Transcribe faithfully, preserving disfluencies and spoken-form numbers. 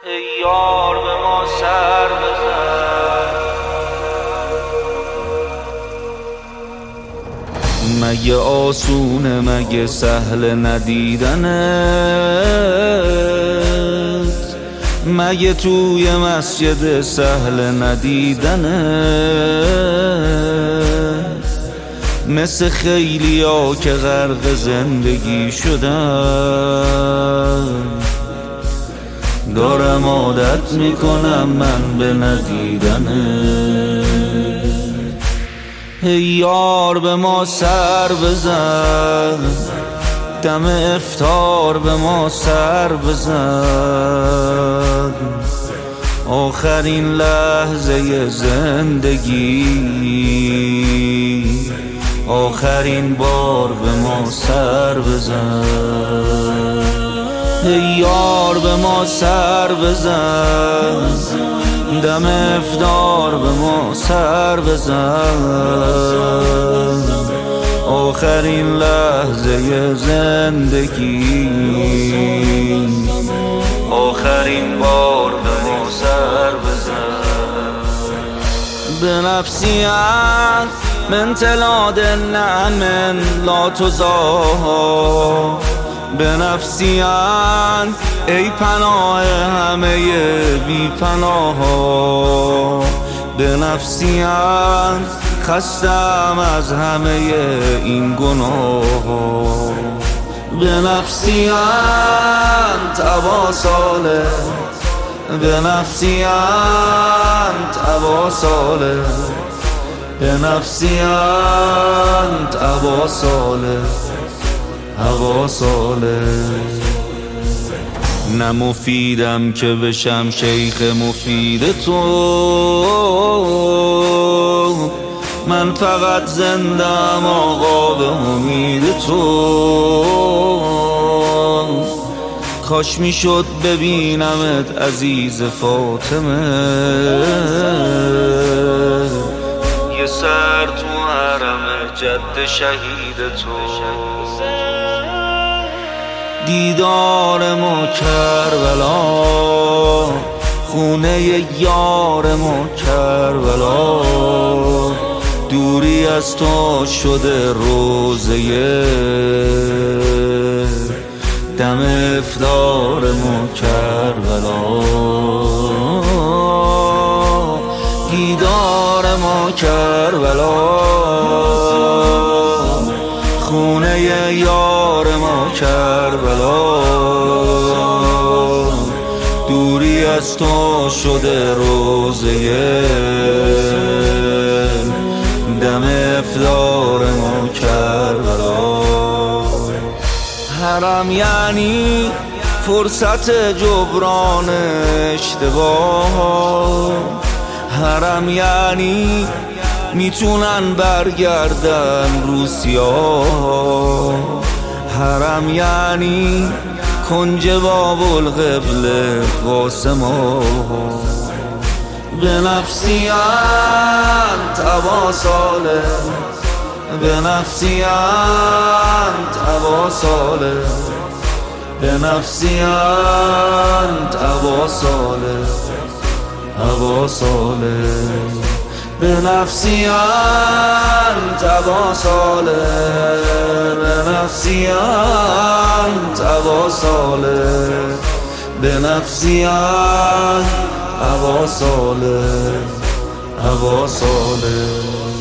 ای یار به ما سر بزن. مگه آسونه مگه سهل ندیدنت، مگه توی مسجد سهل ندیدنت، مثل خیلیا که غرق زندگی شدن. دارم عادت میکنم من به ندیدنت. ای یار به ما سر بزن، دم افطار به ما سر بزن. آخرین لحظه زندگی، آخرین بار به ما سر بزن. ای یار به ما سر بزن، دم افطار به ما سر بزن. آخرین لحظه زندگی، آخرین بار به ما سر بزن. به نفسی من تلاد النعم لا تزاها، به نفسی ای پناه همه بی پناها. به نفسی خستم از همه این گناه. به نفسی ابا صالح، به نفسی ابا صالح، به نفسی ابا صالح، ابا صالح. نه مفیدم که بشم شیخ مفید تو، من فقط زندم آقا به امید تو. کاش میشد ببینمت عزیز فاطمه، یه سر تو حرم جد شهید تو. دیدار ما کربلا، خونه یار ما کربلا. دوری از تو شده روزه، دم افطار ما کربلا. دیدار ما کربلا، خونه یار ما کربلا. دوری از تو شده روزه، دم افطار ما کربلا. حرم یعنی فرصت جبران اشتباه، حرم یعنی میتونن برگردن روسیا. حرم یعنی کنج باب القبله قاسما. به نفسی انت ابا صالح، به نفسی انت ابا صالح، به نفسی انت ابا صالح، ابا صالح. به نفسی انت ابا صالح، به نفسی انت ابا صالح، به نفسی انت ابا صالح، ابا صالح.